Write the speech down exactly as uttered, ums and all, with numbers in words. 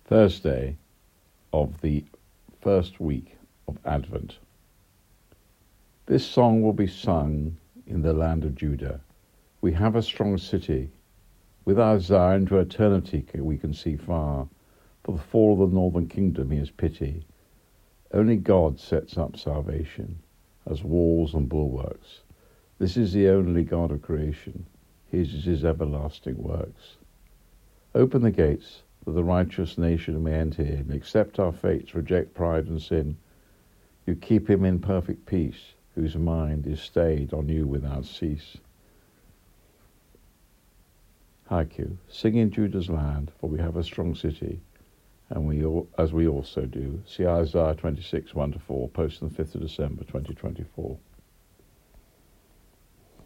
Thursday of the first week of Advent. This song will be sung in the land of Judah. We have a strong city. With our Zion to eternity we can see far. For the fall of the northern kingdom he has pity. Only God sets up salvation as walls and bulwarks. This is the only God of creation. His is his everlasting works. Open the gates, that the righteous nation may enter in, accept our fates, reject pride and sin. You keep him in perfect peace, whose mind is stayed on you without cease. Haiku, sing in Judah's land, for we have a strong city, and we, all, as we also do. See Isaiah twenty-six, one to four, posted on the fifth of December, twenty twenty-four.